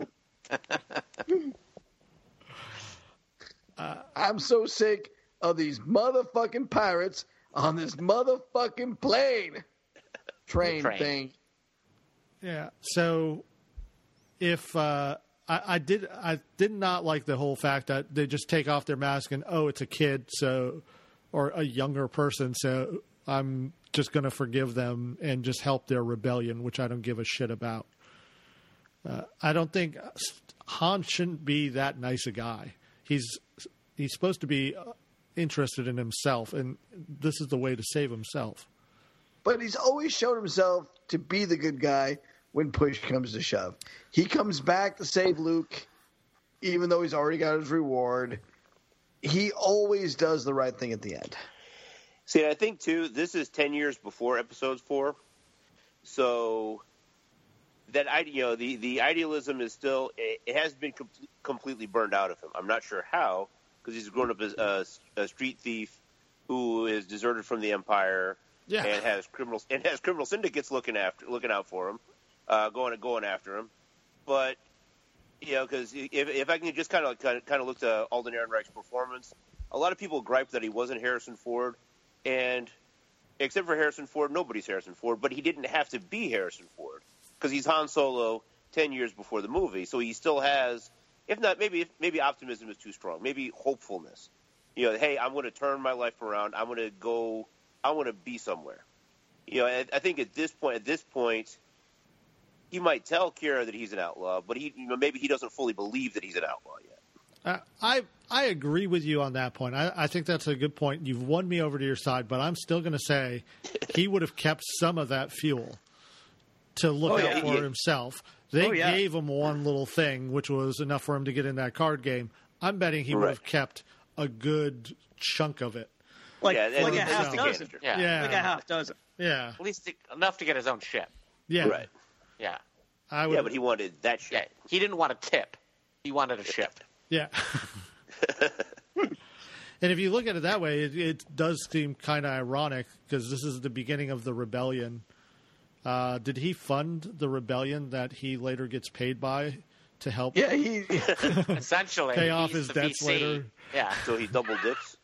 on.
I'm so sick of these motherfucking pirates on this motherfucking plane. Train,
Train.
thing.
Yeah. So if uh, I, I did, I did not like the whole fact that they just take off their mask and oh, it's a kid, so or a younger person, so I'm just going to forgive them and just help their rebellion, which I don't give a shit about. Uh, I don't think Han shouldn't be that nice a guy. He's he's supposed to be uh, interested in himself, and this is the way to save himself.
But he's always shown himself to be the good guy when push comes to shove. He comes back to save Luke, even though he's already got his reward. He always does the right thing at the end.
See, I think, too, this is ten years before Episode four. So that, I, you know, the, the idealism is still, it, it has been com- completely burned out of him. I'm not sure how, because he's grown up as a, a street thief who is deserted from the Empire.
Yeah.
And has criminals and has criminal syndicates looking after looking out for him, uh, going going after him. But you know, because if, if I can just kind of kind of kind of look to Alden Ehrenreich's performance, a lot of people gripe that he wasn't Harrison Ford, and except for Harrison Ford, nobody's Harrison Ford. But he didn't have to be Harrison Ford because he's Han Solo ten years before the movie, so he still has if not, maybe maybe optimism is too strong. Maybe hopefulness. You know, hey, I'm going to turn my life around. I'm going to go. I want to be somewhere. You know, I, I think at this point, at this point, he might tell Kira that he's an outlaw, but he, you know, maybe he doesn't fully believe that he's an outlaw yet.
Uh, I I agree with you on that point. I, I think that's a good point. You've won me over to your side, but I'm still going to say he would have kept some of that fuel to look
Oh,
out
yeah.
for
Yeah.
himself. They
Oh, yeah.
gave him one little thing, which was enough for him to get in that card game. I'm betting he would
Right.
have kept a good chunk of it.
Like,
Yeah, and
like a
it's
half
just a
dozen.
canister.
Yeah.
Yeah.
Like a half dozen.
Yeah,
At least enough to get his own ship.
yeah,
Right.
Yeah.
I would,
Yeah, but he wanted that shit.
Yeah. He didn't want a tip. He wanted a ship.
yeah. And if you look at it that way, it, it does seem kind of ironic because this is the beginning of the rebellion. Uh, did he fund the rebellion that he later gets paid by to help?
Yeah, he.
Essentially,
Pay off
he's
his
the
debts
V C.
later.
Yeah.
So he double dips.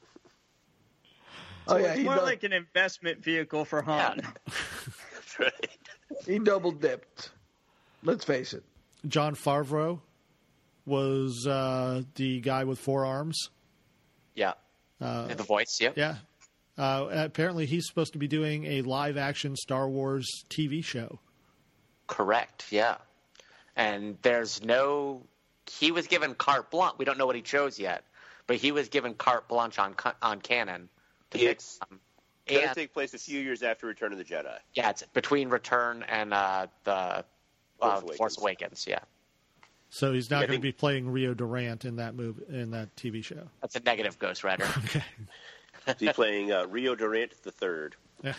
Oh yeah,
It's
he,
more
dou-
like an investment vehicle for Han.
That's right.
he double dipped. Let's face it.
John Favreau was uh, the guy with four arms.
Yeah. the voice. Yep.
Yeah. Uh, apparently, he's supposed to be doing a live-action Star Wars T V show.
Correct. Yeah. And there's no. He was given carte blanche. We don't know what he chose yet, but he was given carte blanche on on canon. To
Yeah.
fix them.
It's going to
And-
take place a few years after Return of the Jedi.
Yeah, it's between Return and uh, the uh,
Force
Force,
Awakens.
Awakens. Yeah,
So he's not
Yeah,
going to
they-
be playing Rio Durant in that movie in that T V show.
that's a negative Ghost Rider.
Okay.
He's playing uh, Rio Durant the Third.
Yeah.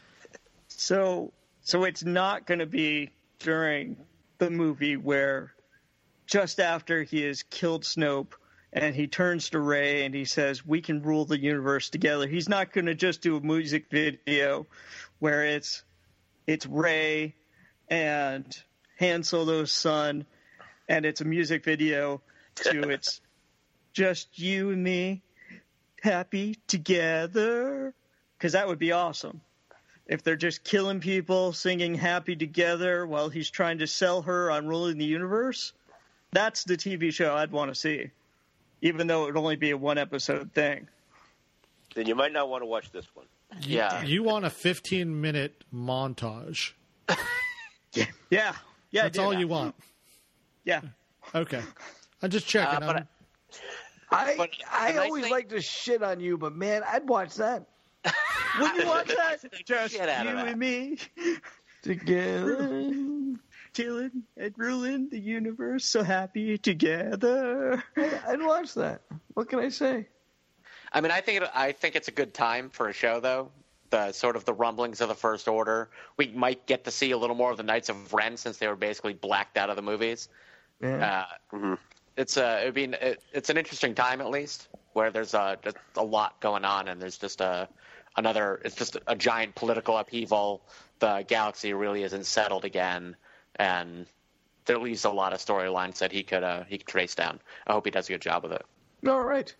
So, so it's not going to be during the movie where just after he has killed Snoke and he turns to Rey and he says, "We can rule the universe together." He's not going to just do a music video where it's it's Rey and Han Solo's son, and it's a music video to it's just you and me, happy together, because that would be awesome. If they're just killing people, singing happy together while he's trying to sell her on ruling the universe, that's the T V show I'd want to see, even though it would only be a one episode thing.
Then you might not want to watch this one.
Yeah,
You want a fifteen minute montage.
Yeah, yeah, I
That's
do.
all you want.
Yeah,
Okay. I'm just checking.
Uh, but
I'm-
I
But
I
the nice
always
thing-
like to shit on you, but man, I'd watch that
would you watch that? Just
Shit out
you
of that.
and me,
together.
killing and ruling the universe, so happy together.
I'd watch that. What can I say?
I mean, I think it, I think it's a good time for a show, though. The sort of the rumblings of the First Order. We might get to see a little more of the Knights of Ren since they were basically blacked out of the movies.
Yeah.
Uh, It's a, it'd be, it, it's an interesting time at least, where there's a, just a lot going on, and there's just a another. It's just a giant political upheaval. The galaxy really isn't settled again, and there leaves a lot of storylines that he could uh, he could trace down. I hope he does a good job with it.
All right.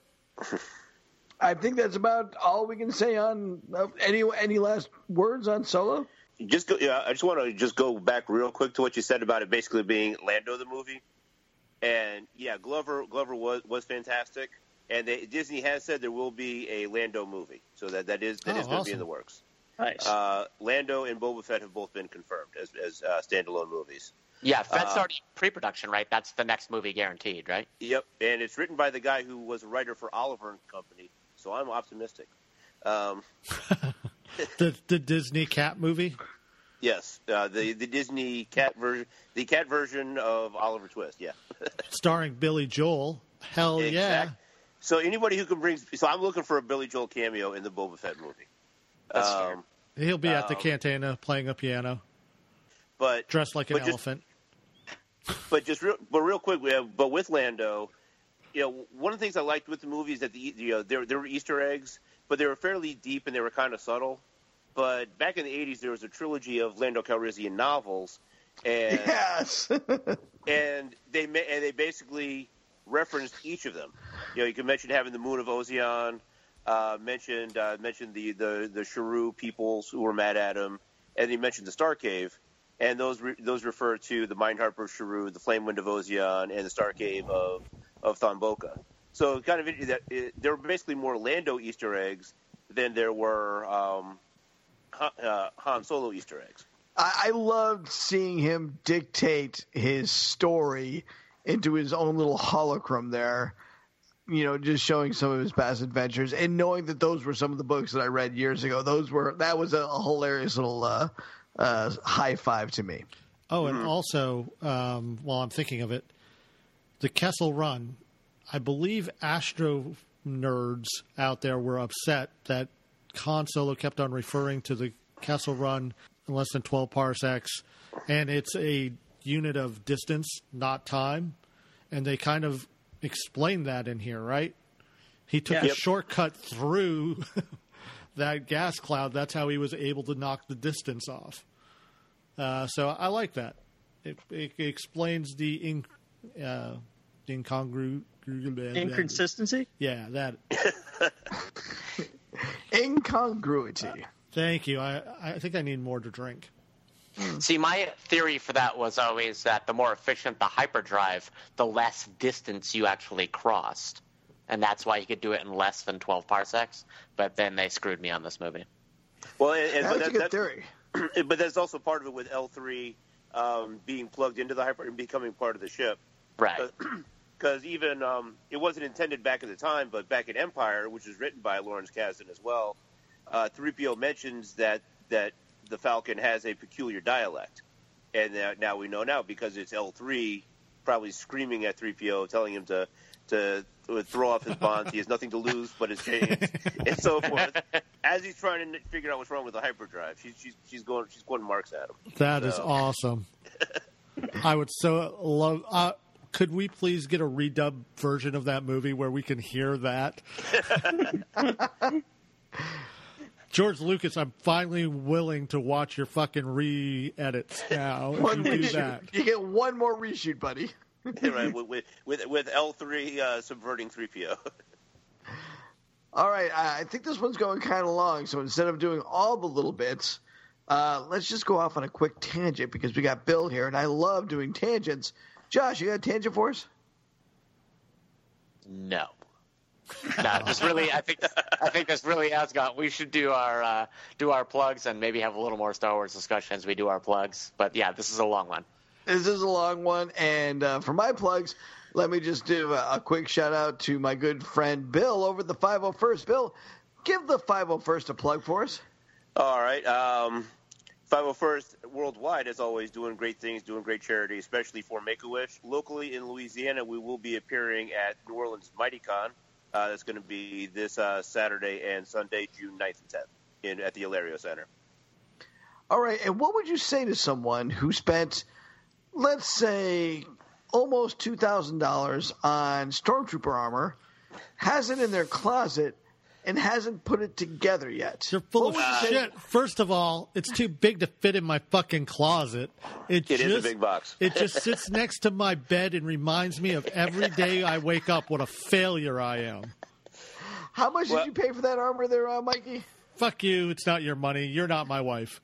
I think that's about all we can say on uh, any any last words on Solo.
Just go, yeah, I just want to just go back real quick to what you said about it basically being Lando the movie. And yeah, Glover Glover was was fantastic, and they, Disney has said there will be a Lando movie, so that that is that
Oh,
is going to be
awesome.
in the works.
Nice.
Uh, Lando and Boba Fett have both been confirmed as as uh, standalone movies.
Yeah, Fett's
Uh,
already pre-production, right? That's the next movie guaranteed, right?
Yep, and it's written by the guy who was a writer for Oliver and Company, so I'm optimistic. Um,
the the Disney cat movie.
yes, uh, the the Disney cat version, the cat version of Oliver Twist. Yeah.
Starring Billy Joel. Hell yeah.
Exact- So anybody who can bring, so I'm looking for a Billy Joel cameo in the Boba Fett movie.
That's fair.
Um,
He'll be at the
Um,
cantina playing a piano,
but
dressed like an
but just-
elephant.
But just real, but real quick, we have, but with Lando, you know, one of the things I liked with the movie is that the you know there there were Easter eggs, but they were fairly deep and they were kind of subtle. But back in the eighties, there was a trilogy of Lando Calrissian novels, and
Yes.
and they ma- and they basically referenced each of them. You know, you can mention having the Moon of Ozion, uh, mentioned uh, mentioned the the the Sharu peoples who were mad at him, and he mentioned the Star Cave. and those re- those refer to the Mindharp of Sharu, the Flame Wind of Ozion, and the Star Cave of of Thonboka. So kind of that it, there were basically more Lando Easter eggs than there were um, Han, uh, Han Solo Easter eggs.
I, I loved seeing him dictate his story into his own little holocron there. You know, just showing some of his past adventures and knowing that those were some of the books that I read years ago. Those were that was a, a hilarious little uh, uh, high five to me.
Oh, and also, um, while I'm thinking of it, the Kessel Run. I believe Astro nerds out there were upset that Han Solo kept on referring to the Kessel Run in less than twelve parsecs, and it's a unit of distance, not time. And they kind of explained that in here, right? He took
Yeah.
a
Yep.
shortcut through that gas cloud. That's how he was able to knock the distance off. Uh, so I like that. It, it explains the in, uh, incongru...
Inconsistency?
Yeah, that.
Incongruity.
Thank you. I, I think I need more to drink.
See, my theory for that was always that the more efficient the hyperdrive, the less distance you actually crossed. And that's why you could do it in less than twelve parsecs. But then they screwed me on this movie.
Well, and, and,
That's
but
a
that,
good
that's,
theory.
but that's also part of it with L three um, being plugged into the hyper and becoming part of the ship.
Right.
Because even um, it wasn't intended back at the time, but back in Empire, which was written by Lawrence Kasdan as well, uh, three P O mentions that that the Falcon has a peculiar dialect, and uh, now we know now because it's L three probably screaming at three P O, telling him to to throw off his bonds. He has nothing to lose but his chains, and so forth. As he's trying to figure out what's wrong with the hyperdrive, she's she's she's going she's going marks at him.
That
So-
is awesome. I would so love. Uh, could we please get a redub version of that movie where we can hear that? George Lucas, I'm finally willing to watch your fucking re-edits now. If
One
you do
reshoot.
that.
You get one more reshoot, buddy.
right with with with, with L three uh, subverting three P O.
All right, I I think this one's going kind of long, so instead of doing all the little bits, uh, let's just go off on a quick tangent because we got Bill here, and I love doing tangents. Josh, you got a tangent for us?
No. No, just really, I think I think this really has got. We should do our uh, do our plugs and maybe have a little more Star Wars discussion as we do our plugs. But yeah, this is a long one.
This is a long one, and uh, for my plugs, let me just do a, a quick shout out to my good friend Bill over at the five oh first. Bill, give the five oh first a plug for us.
All right. Um, five oh first Worldwide, as always, doing great things, doing great charity, especially for Make-A-Wish. Locally in Louisiana, we will be appearing at New Orleans MightyCon. Uh, that's going to be this uh, Saturday and Sunday, June ninth and tenth, in, at the Hilario Center.
All right, and what would you say to someone who spent, let's say, almost two thousand dollars on Stormtrooper armor, has it in their closet, and hasn't put it together yet?
You're full
What
of
would you say-
shit. First of all, it's too big to fit in my fucking closet. It,
It
just,
is a big box.
It just sits next to my bed and reminds me of every day I wake up what a failure I am.
How much
Well-
did you pay for that armor there, uh, Mikey?
Fuck you. It's not your money. You're not my wife.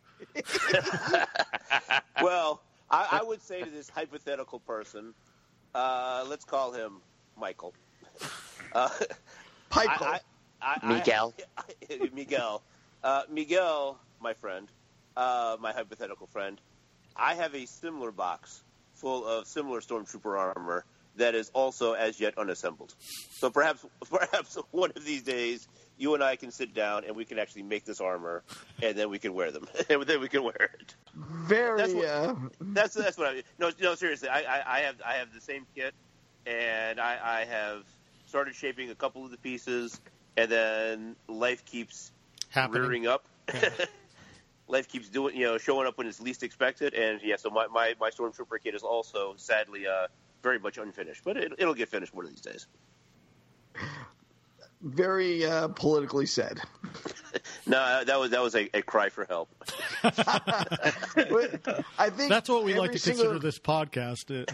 Well, I, I would say to this hypothetical person, uh, let's call him Michael. Uh,
Pikel.
I, I, I,
Miguel.
I, Miguel. Uh, Miguel, my friend, uh, my hypothetical friend, I have a similar box full of similar Stormtrooper armor that is also as yet unassembled. So perhaps, perhaps one of these days, you and I can sit down and we can actually make this armor, and then we can wear them, and then we can wear it.
Very,
that's what-
uh,
That's that's what I mean. No, no, seriously, I, I, I have I have the same kit, and I, I have started shaping a couple of the pieces, and then life keeps
Happening.
rearing up. Life keeps doing, you know, showing up when it's least expected, and yeah. So my, my, my Stormtrooper kit is also sadly uh, very much unfinished, but it, it'll get finished one of these days.
very uh, politically said.
No, that was that was a, a cry for help.
But I think
That's what we like
every
to
single-
consider this podcast. It-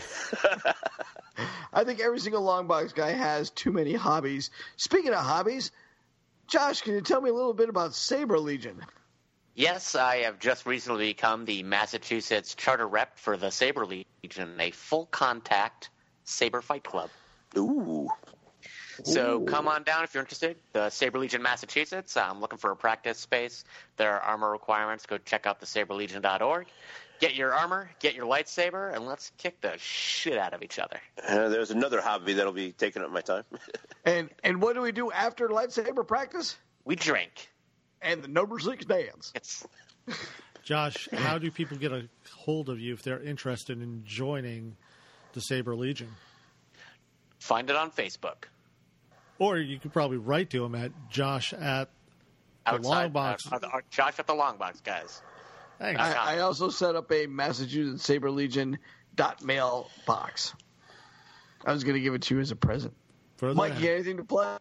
I think every single long box guy has too many hobbies. Speaking of hobbies, Josh, can you tell me a little bit about Saber Legion?
Yes, I have just recently become the Massachusetts charter rep for the Saber Legion, a full-contact saber fight club.
Ooh.
So come on down if you're interested. The Saber Legion Massachusetts. I'm looking for a practice space. There are armor requirements. Go check out the saber legion dot org. Get your armor, get your lightsaber, and let's kick the shit out of each other.
Uh, there's another hobby that'll be taking up my time.
And and what do we do after lightsaber practice?
We drink.
And the number six dance.
It's
Josh, how do people get a hold of you if they're interested in joining the Saber Legion?
Find it on Facebook.
Or you could probably write to him at Josh at the
Outside,
Longbox.
uh, uh, Josh at the Longbox, guys.
Thanks.
I, I also set up a Massachusetts Saber Legion dot mail box. I was going to give it to you as a present.
Throw that
Mike,
out.
you got anything to plug?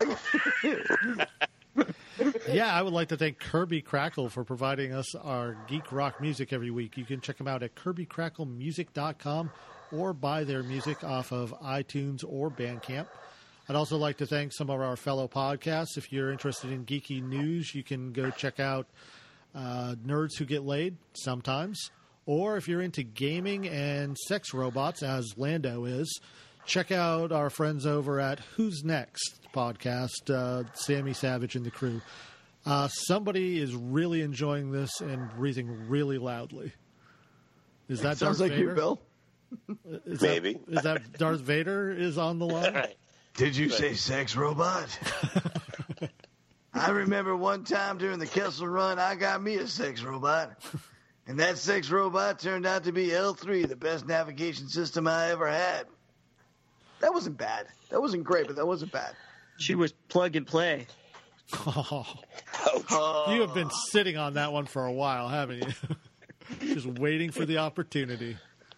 Yeah, I would like to thank Kirby Crackle for providing us our geek rock music every week. You can check them out at kirby crackle music dot com or buy their music off of iTunes or Bandcamp. I'd also like to thank some of our fellow podcasts. If you're interested in geeky news, you can go check out uh, Nerds Who Get Laid sometimes. Or if you're into gaming and sex robots, as Lando is, check out our friends over at Who's Next podcast, uh, Sammy Savage and the crew. Uh, somebody is really enjoying this and breathing really loudly. Is that
Sounds
Darth
like
Vader?
you, Bill.
Is
Maybe.
That, is that Darth Vader is on the line?
Right.
Did you say sex robot? I remember one time during the Kessel Run, I got me a sex robot. And that sex robot turned out to be L three, the best navigation system I ever had. That wasn't bad. That wasn't great, but that wasn't bad.
She was plug and play.
Oh,
Oh.
you have been sitting on that one for a while, haven't you? Just waiting for the opportunity.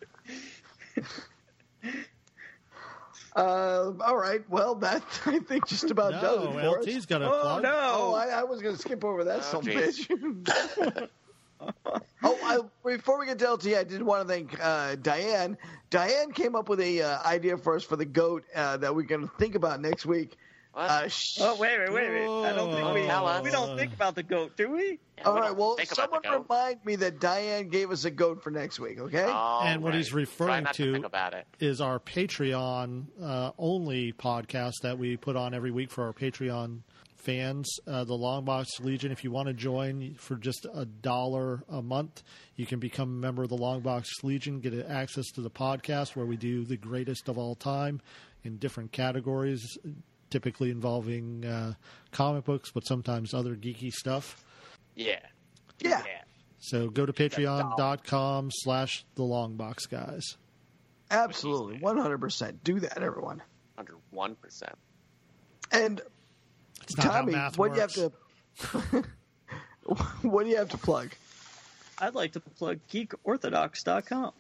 Uh, all right. Well, that I think just about does it
No,
for
L
us.
T's got a
Oh,
plug.
no.
Oh, I, I was going to skip over that
Oh,
some
geez.
bitch. oh, I, before we get to L T, I did want to thank uh, Diane. Diane came up with a uh, idea for us for the goat uh, that we're going to think about next week.
What?
Uh, sh-
Oh, wait, wait, wait, wait. I don't think we,
Tell us.
we don't think about the goat, do we?
Yeah,
all
we
right.
don't
Well,
think about
someone
the goat.
remind me that Diane gave us a goat for next week. Okay.
All
And what
right.
he's
Try
referring
not to,
to
think about it.
is our Patreon uh, only podcast that we put on every week for our Patreon fans, uh, the Longbox Legion. If you want to join for just a dollar a month, you can become a member of the Longbox Legion, get access to the podcast where we do the greatest of all time in different categories, typically involving uh, comic books, but sometimes other geeky stuff.
Yeah.
Yeah.
Yeah.
So go to patreon.com slash the Longbox guys.
Absolutely. one hundred percent. Do that, everyone.
one hundred one percent.
And
It's not
Tommy,
how math
what do you
works.
have to? What do you have to plug?
I'd like to plug geek orthodox dot com.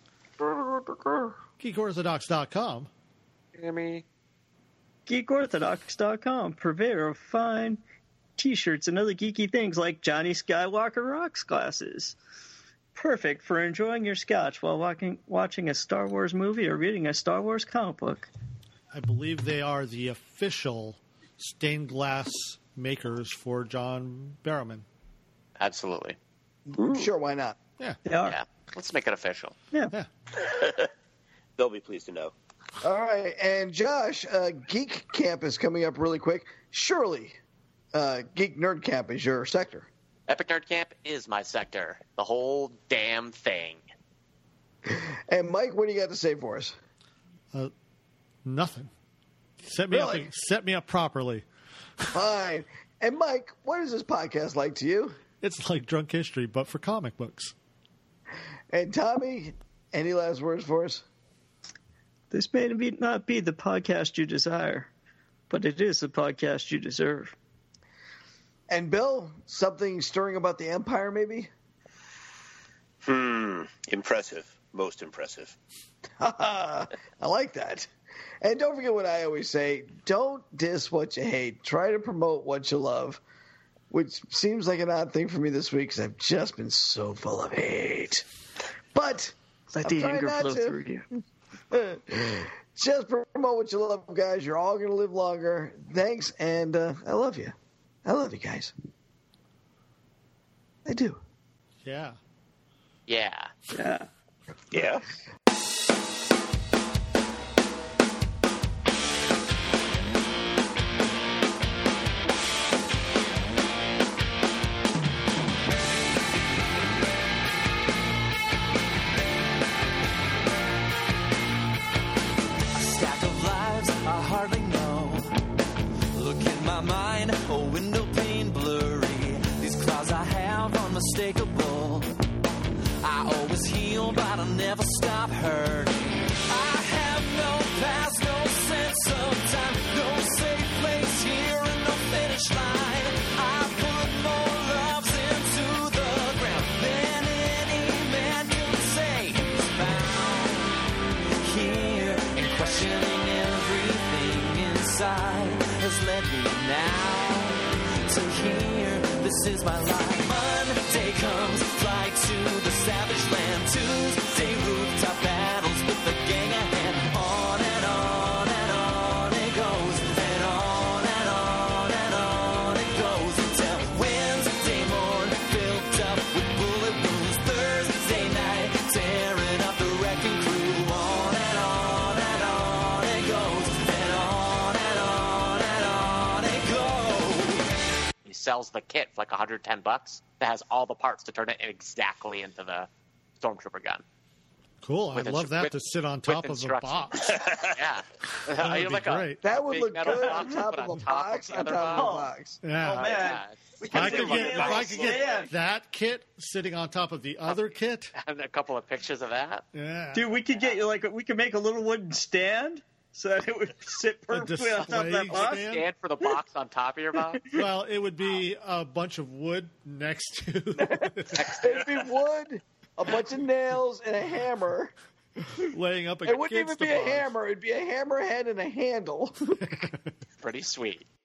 geek orthodox dot com.
Hear me?
geek orthodox dot com, purveyor of fine t-shirts and other geeky things like Johnny Skywalker rocks glasses. Perfect for enjoying your scotch while walking, watching a Star Wars movie or reading a Star Wars comic book.
I believe they are the official stained glass makers for John Barrowman.
Absolutely.
Sure, why not?
Yeah.
They are.
Yeah. Let's make it official.
Yeah.
Yeah.
They'll be pleased to know.
All right, and Josh, uh, Geek Camp is coming up really quick. Surely, uh, Geek Nerd Camp is your sector.
Epic Nerd Camp is my sector. The whole damn thing.
And Mike, what do you got to say for us?
Nothing. Set me
Really?
up. Set me up properly.
Fine. And Mike, what is this podcast like to you?
It's like Drunk History, but for comic books.
And Tommy, any last words for us?
This may be, not be the podcast you desire, but it is the podcast you deserve.
And Bill, something stirring about the Empire, maybe?
Hmm. Impressive. Most impressive.
I like that. And don't forget what I always say, don't diss what you hate. Try to promote what you love, which seems like an odd thing for me this week because I've just been so full of hate. But
Let
I'm
the
trying
anger
not
flow
to.
through you.
Just promote what you love, guys. You're all going to live longer. Thanks, and uh, I love you. I love you guys. I do.
Yeah.
Yeah.
Yeah.
Yeah.
Stack of lives I hardly know. Look in my mind, a window pane blurry. These clouds I have unmistakable. I always heal, but I never stop hurting. I have no past, no sense of time, no safe place here and no finish line. I put more loves into the ground than any man can say he's found. Here and questioning everything inside has led me now to here. This is my life. Monday comes, fly to the savage land. Tuesday, rooftop battles with the gang ahead. On and on and on it goes, and on and on and on it goes until Wednesday morn, filled up with bullet wounds. Thursday night, tearing up the wrecking crew. On and on and on it goes, and on and on and on it goes.
He sells the kit for like one hundred ten bucks that has all the parts to turn it exactly into the Stormtrooper gun.
Cool.
With
I'd love
instru-
that
with-
to sit on
with
top of a
instructions.
box.
Yeah.
That would
You're
be
like a
great.
That would
big
look
metal
good
box
on top
put
of a
on top of
box
the
on
other
top of a
box.
box.
Yeah.
Oh, man.
Yeah.
We
If I
could
could
get
get,
a
if I
little
could get
stand.
that kit sitting on top of the other kit,
And a couple of pictures of that.
yeah.
Dude, we could get you like we could make a little wooden stand so that it would sit perfectly on top of that
display
box.
stand?
Stand for the box on top of your box.
Well, it would be a bunch of wood next to.
It'd be wood, a bunch of nails, and a hammer.
laying up
It wouldn't
against
even be
the
a
box.
hammer. It'd be a hammerhead and a handle.
Pretty sweet.